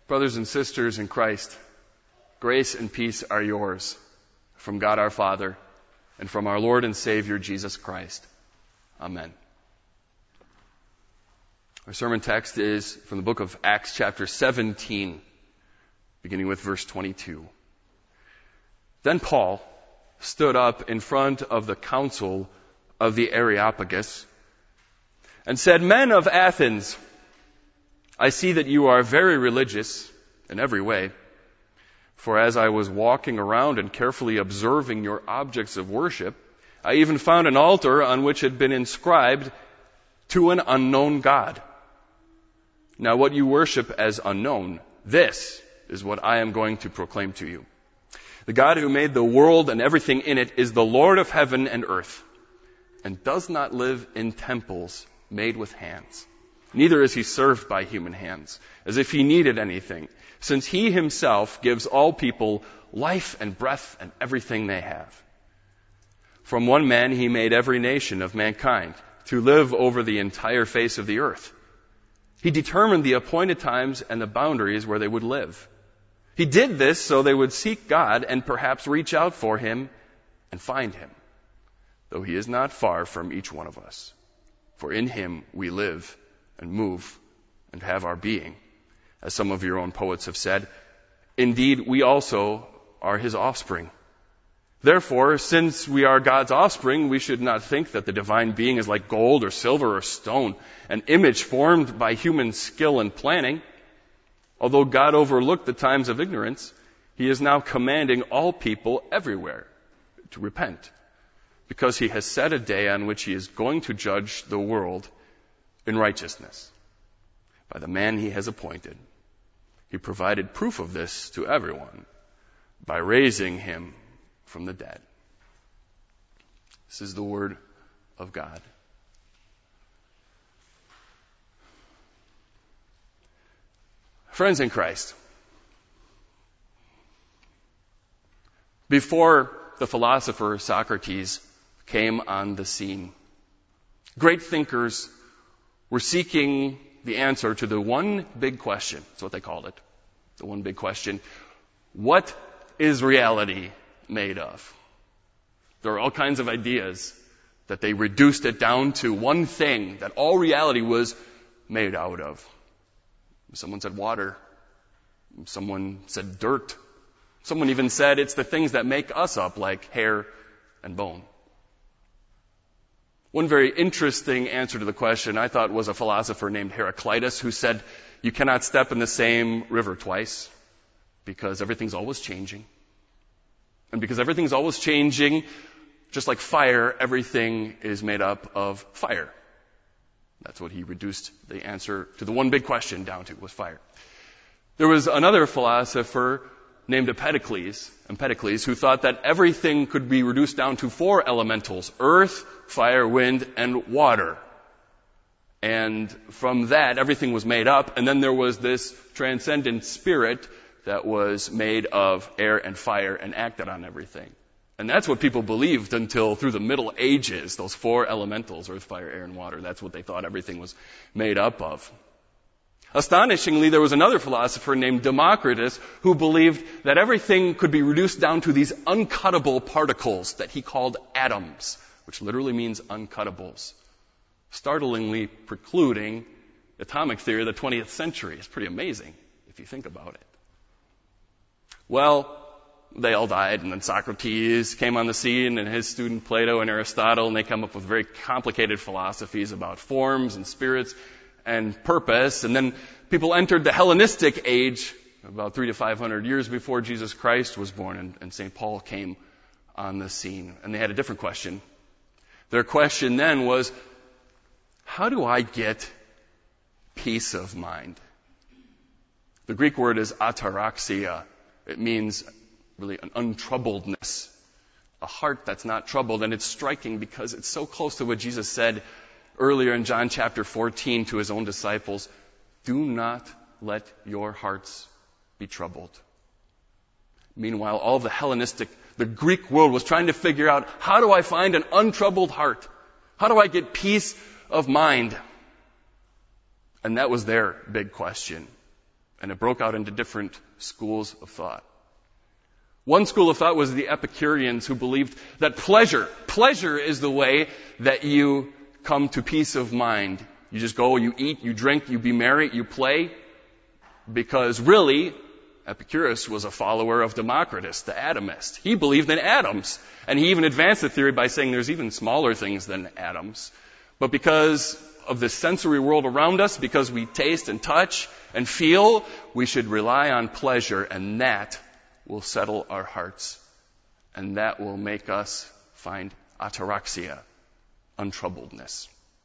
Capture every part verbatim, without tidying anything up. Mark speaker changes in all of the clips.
Speaker 1: Brothers and sisters in Christ, grace and peace are yours from God our Father and from our Lord and Savior Jesus Christ. Amen. Our sermon text is from the book of Acts chapter seventeen, beginning with verse twenty-two. Then Paul stood up in front of the council of the Areopagus and said, "Men of Athens, I see that you are very religious in every way. For as I was walking around and carefully observing your objects of worship, I even found an altar on which had been inscribed, 'To an unknown God.' Now what you worship as unknown, this is what I am going to proclaim to you. The God who made the world and everything in it is the Lord of heaven and earth, and does not live in temples made with hands. Neither is he served by human hands, as if he needed anything, since he himself gives all people life and breath and everything they have. From one man he made every nation of mankind to live over the entire face of the earth. He determined the appointed times and the boundaries where they would live. He did this so they would seek God and perhaps reach out for him and find him, though he is not far from each one of us. For in him we live and move and have our being. As some of your own poets have said, indeed we also are his offspring. Therefore, since we are God's offspring, we should not think that the divine being is like gold or silver or stone, an image formed by human skill and planning. Although God overlooked the times of ignorance, he is now commanding all people everywhere to repent, because he has set a day on which he is going to judge the world in righteousness by the man he has appointed. He provided proof of this to everyone by raising him from the dead." This is the word of God. Friends in Christ, before the philosopher Socrates came on the scene, great thinkers were seeking the answer to the one big question. That's what they called it. The one big question. What is reality made of? There are all kinds of ideas that they reduced it down to one thing that all reality was made out of. Someone said water. Someone said dirt. Someone even said it's the things that make us up, like hair and bone. One very interesting answer to the question, I thought, was a philosopher named Heraclitus, who said, you cannot step in the same river twice, because everything's always changing. And because everything's always changing, just like fire, everything is made up of fire. That's what he reduced the answer to the one big question down to, was fire. There was another philosopher named Empedocles, Empedocles, who thought that everything could be reduced down to four elementals: earth, fire, wind, and water. And from that, everything was made up. And then there was this transcendent spirit that was made of air and fire and acted on everything. And that's what people believed until through the Middle Ages, those four elementals, earth, fire, air, and water. That's what they thought everything was made up of. Astonishingly, there was another philosopher named Democritus who believed that everything could be reduced down to these uncuttable particles that he called atoms, which literally means uncuttables, startlingly precluding atomic theory of the twentieth century. It's pretty amazing if you think about it. Well, they all died, and then Socrates came on the scene, and his student Plato and Aristotle, and they come up with very complicated philosophies about forms and spirits and purpose. And then people entered the Hellenistic age about three to five hundred years before Jesus Christ was born, and, and Saint Paul came on the scene. And they had a different question. Their question then was, how do I get peace of mind? The Greek word is ataraxia. It means really an untroubledness, a heart that's not troubled. And it's striking because it's so close to what Jesus said earlier in John chapter fourteen to his own disciples. Do not let your hearts be troubled. Meanwhile, all the Hellenistic, the Greek world was trying to figure out, how do I find an untroubled heart? How do I get peace of mind? And that was their big question. And it broke out into different schools of thought. One school of thought was the Epicureans, who believed that pleasure, pleasure is the way that you come to peace of mind. You just go, you eat, you drink, you be merry, you play. Because really, Epicurus was a follower of Democritus, the atomist. He believed in atoms. And he even advanced the theory by saying there's even smaller things than atoms. But because of the sensory world around us, because we taste and touch and feel, we should rely on pleasure, and that will settle our hearts. And that will make us find ataraxia, untroubledness.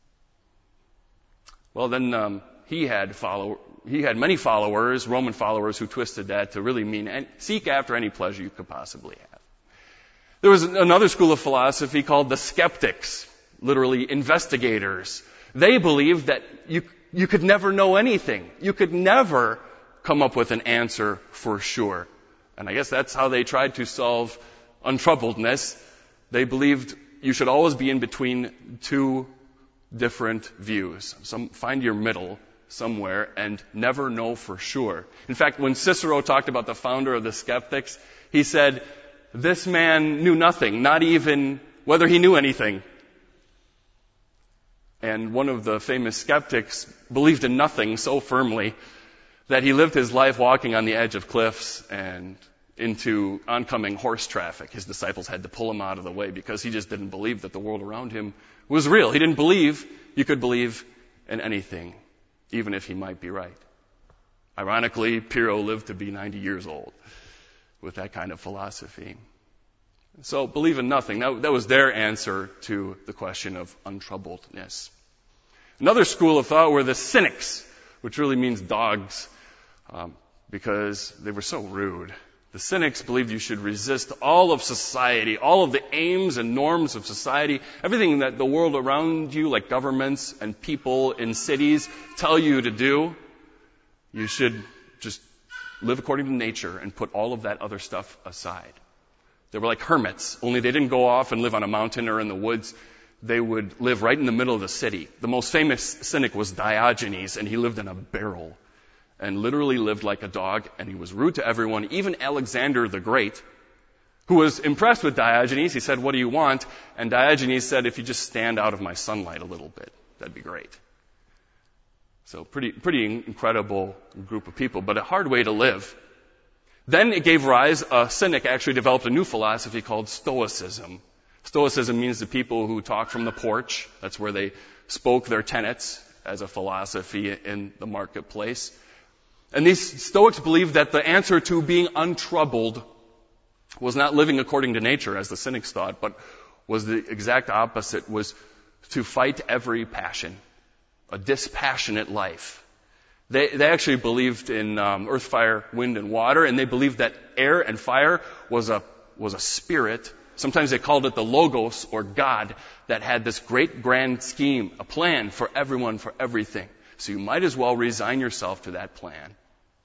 Speaker 1: Well, then um, he had follow, he had many followers, Roman followers, who twisted that to really mean and seek after any pleasure you could possibly have. There was another school of philosophy called the skeptics, literally investigators. They believed that you you could never know anything. You could never come up with an answer for sure. And I guess that's how they tried to solve untroubledness. They believed you should always be in between two different views. Some, find your middle somewhere and never know for sure. In fact, when Cicero talked about the founder of the skeptics, he said, this man knew nothing, not even whether he knew anything. And one of the famous skeptics believed in nothing so firmly that he lived his life walking on the edge of cliffs and into oncoming horse traffic. His disciples had to pull him out of the way because he just didn't believe that the world around him was real. He didn't believe you could believe in anything, even if he might be right. Ironically, Pyrrho lived to be ninety years old with that kind of philosophy. So believe in nothing. That, that was their answer to the question of untroubledness. Another school of thought were the cynics, which really means dogs, um, because they were so rude. The cynics believed you should resist all of society, all of the aims and norms of society, everything that the world around you, like governments and people in cities, tell you to do. You should just live according to nature and put all of that other stuff aside. They were like hermits, only they didn't go off and live on a mountain or in the woods. They would live right in the middle of the city. The most famous cynic was Diogenes, and he lived in a barrel and literally lived like a dog, and he was rude to everyone. Even Alexander the Great, who was impressed with Diogenes, he said, what do you want? And Diogenes said, if you just stand out of my sunlight a little bit, that'd be great. So pretty, pretty incredible group of people, but a hard way to live. Then it gave rise, a cynic actually developed a new philosophy called Stoicism. Stoicism means the people who talk from the porch. That's where they spoke their tenets as a philosophy in the marketplace. And these Stoics believed that the answer to being untroubled was not living according to nature, as the cynics thought, but was the exact opposite, was to fight every passion, a dispassionate life. They, they actually believed in um, earth, fire, wind, and water, and they believed that air and fire was a was a spirit. Sometimes they called it the Logos, or God, that had this great grand scheme, a plan for everyone, for everything. So you might as well resign yourself to that plan.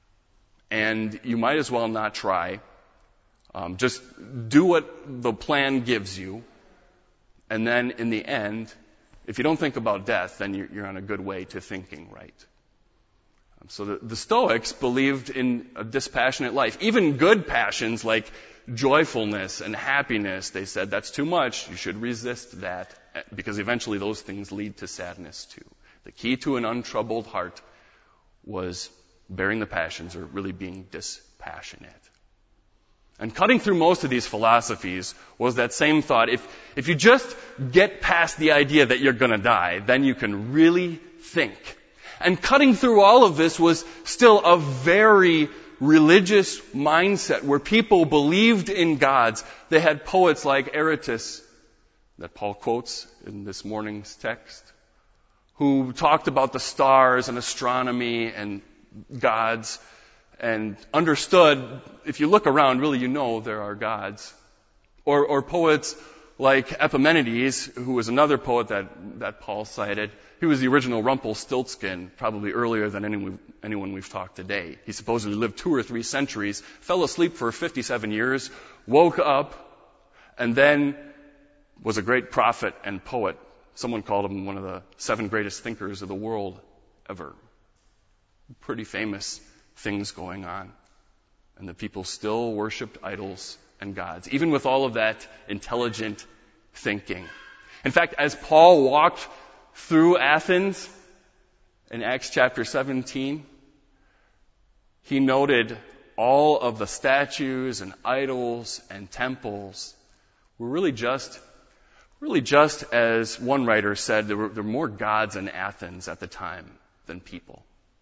Speaker 1: And you might as well not try. Um, just do what the plan gives you. And then in the end, if you don't think about death, then you're, you're on a good way to thinking right. Um, so the, the Stoics believed in a dispassionate life. Even good passions like joyfulness and happiness, they said that's too much. You should resist that, because eventually those things lead to sadness too. The key to an untroubled heart was bearing the passions, or really being dispassionate. And cutting through most of these philosophies was that same thought. If, if you just get past the idea that you're going to die, then you can really think. And cutting through all of this was still a very religious mindset where people believed in gods. They had poets like Aratus, that Paul quotes in this morning's text, who talked about the stars and astronomy and gods, and understood, if you look around, really you know there are gods. Or, or poets like Epimenides, who was another poet that, that Paul cited. He was the original Rumpelstiltskin, probably earlier than anyone, anyone we've talked today. He supposedly lived two or three centuries, fell asleep for fifty-seven years, woke up, and then was a great prophet and poet. Someone called him one of the seven greatest thinkers of the world ever. Pretty famous things going on. And the people still worshiped idols and gods, even with all of that intelligent thinking. In fact, as Paul walked through Athens in Acts chapter seventeen, he noted all of the statues and idols and temples were really just, really just as one writer said, there were, there were more gods in Athens at the time than people.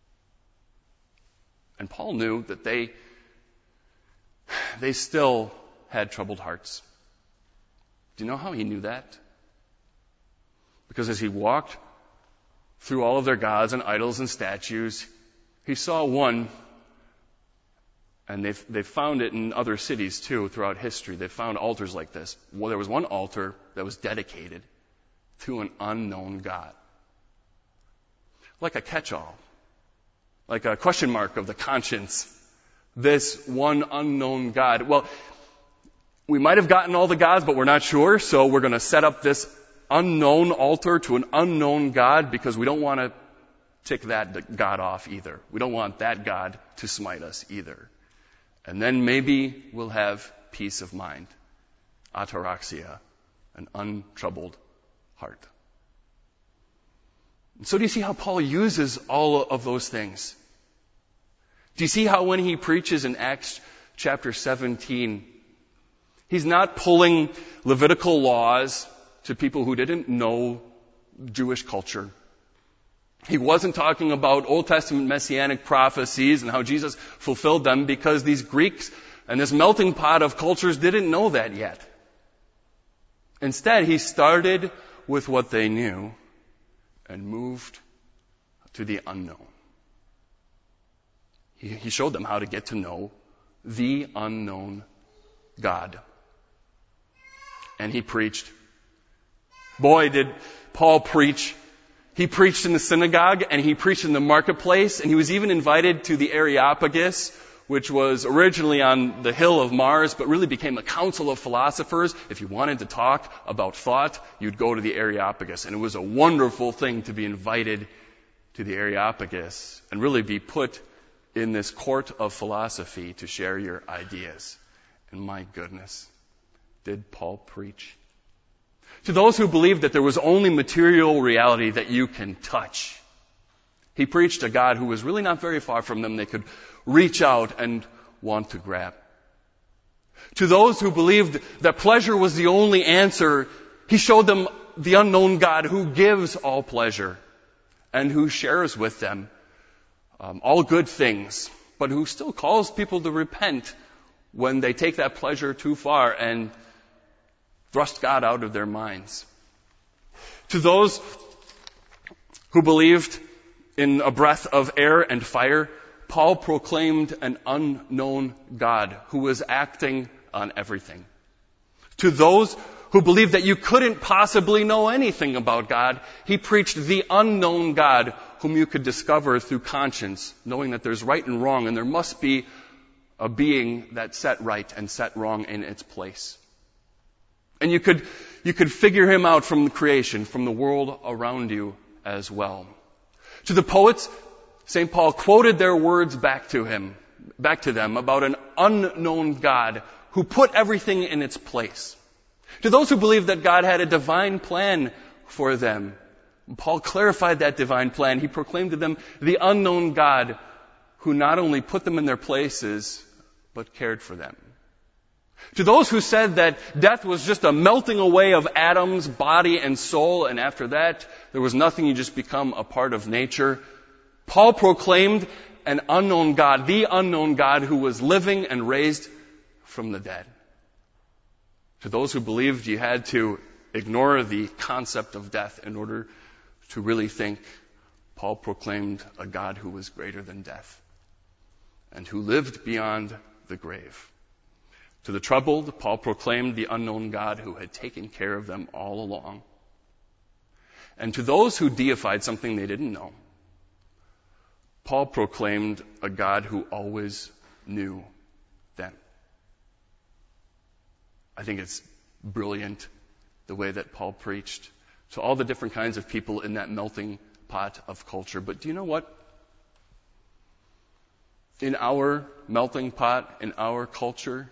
Speaker 1: And Paul knew that they, they still had troubled hearts. Do you know how he knew that? Because as he walked through all of their gods and idols and statues, he saw one. And they've, they've found it in other cities, too, throughout history. They've found altars like this. Well, there was one altar that was dedicated to an unknown God. Like a catch-all. Like a question mark of the conscience. This one unknown God. Well, we might have gotten all the gods, but we're not sure, so we're going to set up this unknown altar to an unknown God because we don't want to tick that God off either. We don't want that God to smite us either. And then maybe we'll have peace of mind. Ataraxia, an untroubled heart. And so do you see how Paul uses all of those things? Do you see how when he preaches in Acts chapter seventeen, he's not pulling Levitical laws to people who didn't know Jewish culture. He wasn't talking about Old Testament messianic prophecies and how Jesus fulfilled them because these Greeks and this melting pot of cultures didn't know that yet. Instead, he started with what they knew and moved to the unknown. He, he showed them how to get to know the unknown God. And he preached. Boy, did Paul preach. He preached in the synagogue and he preached in the marketplace, and he was even invited to the Areopagus, which was originally on the hill of Mars, but really became a council of philosophers. If you wanted to talk about thought, you'd go to the Areopagus. And it was a wonderful thing to be invited to the Areopagus and really be put in this court of philosophy to share your ideas. And my goodness, did Paul preach? To those who believed that there was only material reality that you can touch, he preached a God who was really not very far from them. They could reach out and want to grab. To those who believed that pleasure was the only answer, he showed them the unknown God who gives all pleasure and who shares with them um, all good things, but who still calls people to repent when they take that pleasure too far and thrust God out of their minds. To those who believed in a breath of air and fire, Paul proclaimed an unknown God who was acting on everything. To those who believed that you couldn't possibly know anything about God, he preached the unknown God whom you could discover through conscience, knowing that there's right and wrong, and there must be a being that set right and set wrong in its place. And you could, you could figure him out from the creation, from the world around you as well. To the poets, Saint Paul quoted their words back to him, back to them about an unknown God who put everything in its place. To those who believed that God had a divine plan for them, Paul clarified that divine plan. He proclaimed to them the unknown God who not only put them in their places, but cared for them. To those who said that death was just a melting away of atoms, body, and soul, and after that, there was nothing, you just become a part of nature, Paul proclaimed an unknown God, the unknown God who was living and raised from the dead. To those who believed you had to ignore the concept of death in order to really think, Paul proclaimed a God who was greater than death and who lived beyond the grave. To the troubled, Paul proclaimed the unknown God who had taken care of them all along. And to those who deified something they didn't know, Paul proclaimed a God who always knew them. I think it's brilliant the way that Paul preached to all the different kinds of people in that melting pot of culture. But do you know what? in our melting pot, in our culture,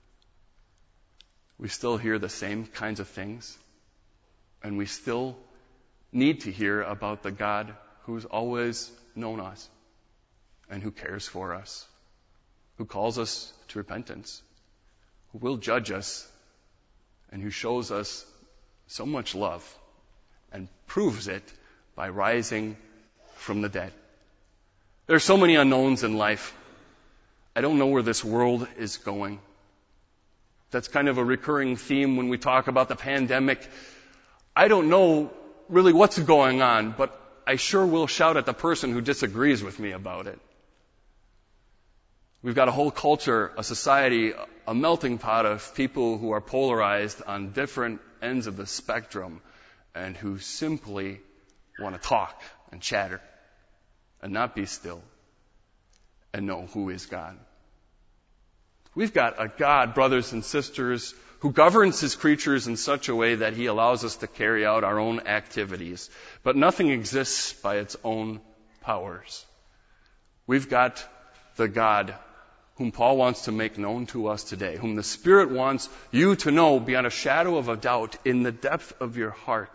Speaker 1: we still hear the same kinds of things. And we still need to hear about the God who's always known us and who cares for us, who calls us to repentance, who will judge us, and who shows us so much love and proves it by rising from the dead. There are so many unknowns in life. I don't know where this world is going. That's kind of a recurring theme when we talk about the pandemic. I don't know really what's going on, but I sure will shout at the person who disagrees with me about it. We've got a whole culture, a society, a melting pot of people who are polarized on different ends of the spectrum and who simply want to talk and chatter and not be still and know who is God. We've got a God, brothers and sisters, who governs his creatures in such a way that he allows us to carry out our own activities. But nothing exists by its own powers. We've got the God whom Paul wants to make known to us today, whom the Spirit wants you to know beyond a shadow of a doubt in the depth of your heart,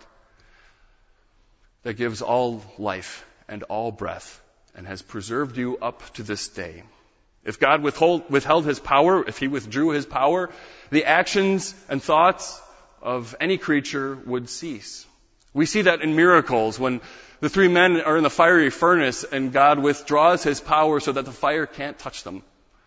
Speaker 1: that gives all life and all breath and has preserved you up to this day. If God withhold, withheld his power, if he withdrew his power, the actions and thoughts of any creature would cease. We see that in miracles when the three men are in the fiery furnace and God withdraws his power so that the fire can't touch them.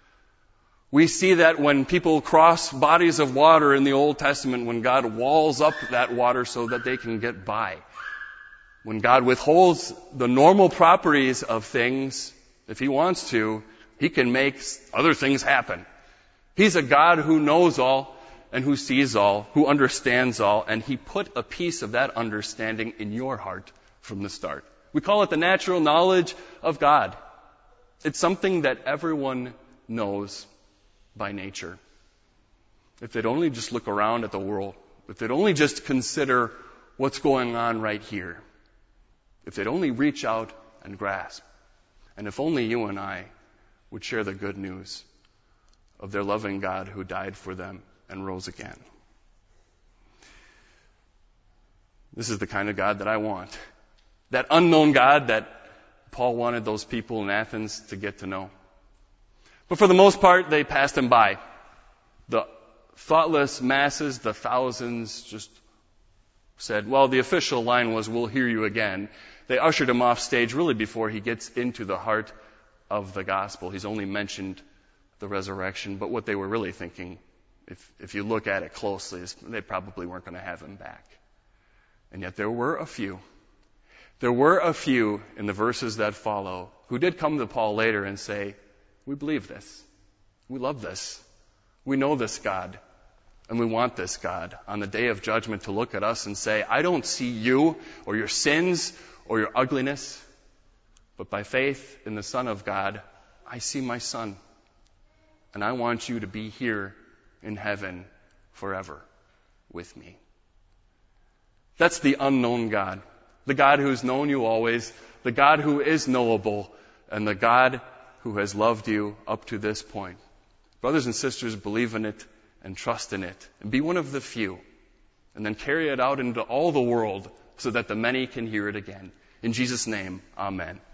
Speaker 1: We see that when people cross bodies of water in the Old Testament, when God walls up that water so that they can get by. When God withholds the normal properties of things, if he wants to, he can make other things happen. He's a God who knows all and who sees all, who understands all, and he put a piece of that understanding in your heart from the start. We call it the natural knowledge of God. It's something that everyone knows by nature. If they'd only just look around at the world, if they'd only just consider what's going on right here, if they'd only reach out and grasp, and if only you and I would share the good news of their loving God who died for them and rose again. This is the kind of God that I want. That unknown God that Paul wanted those people in Athens to get to know. But for the most part, they passed him by. The thoughtless masses, the thousands, just said, well, the official line was, we'll hear you again. They ushered him off stage really before he gets into the heart of the gospel. He's only mentioned the resurrection, but what they were really thinking, if, if you look at it closely, is they probably weren't going to have him back. And yet there were a few. There were a few in the verses that follow who did come to Paul later and say, we believe this. We love this. We know this God. And we want this God on the day of judgment to look at us and say, I don't see you or your sins or your ugliness, but by faith in the Son of God, I see my Son. And I want you to be here in heaven forever with me. That's the unknown God. The God who's known you always, the God who is knowable, and the God who has loved you up to this point. Brothers and sisters, believe in it and trust in it. And be one of the few. And then carry it out into all the world so that the many can hear it again. In Jesus' name, amen.